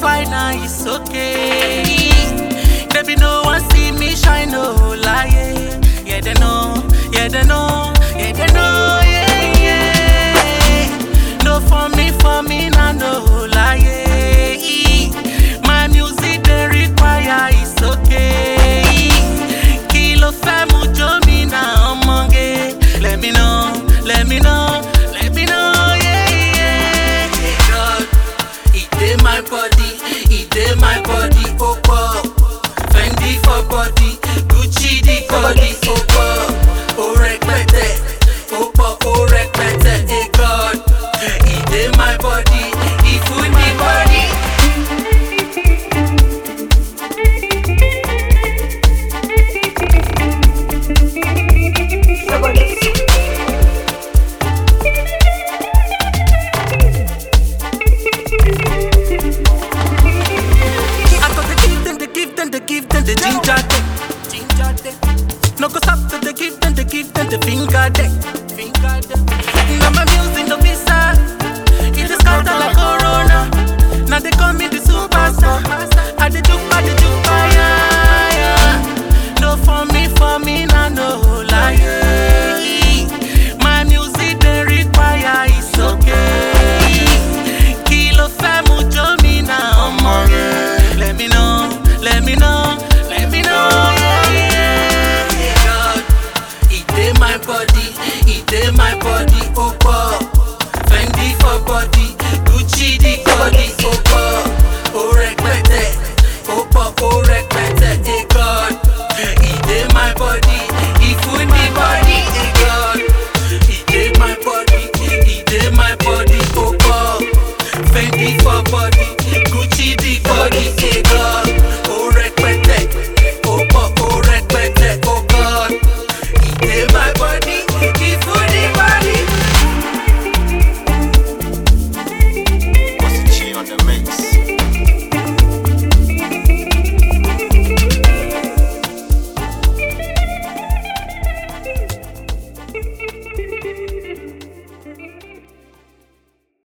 fly now, it's okay. Baby, no one see me shine, no lie. Yeah, they know, yeah, they know, yeah, they know, yeah, yeah. No for me, nah, no lie. My music, they require, it's okay. Kilo femu jomi na omonge. Let me know, let me know, let me know, yeah, yeah. God, it dey my body, it dey my body, oh, oh. Fendi for body, Gucci the body, oh, oh. Oh, respect, oh, oh, oh, respect, hey, God. It dey my body, it food the body. Give them the ginger them. No go stop to the give them the finger them. Now my music no visa, it is counter like Corona. Now they call me the superstar. I the juke, yeah, yeah. No for me, nah, no lie. My music they require, it's okay. Kilo femu jomi na omonge. Let me know. Let me know, let me know, yeah, yeah. God, it dey my body, it dey my body, oh, oh. Fendi for body, Gucci the body, oh, oh. Oh, respect, oh, oh, oh, respect, hey, God. It dey my body, it food the body, hey, God. It dey my body, it dey my body, oh, oh. Fendi for body, Gucci the body, hey, God. On the mix.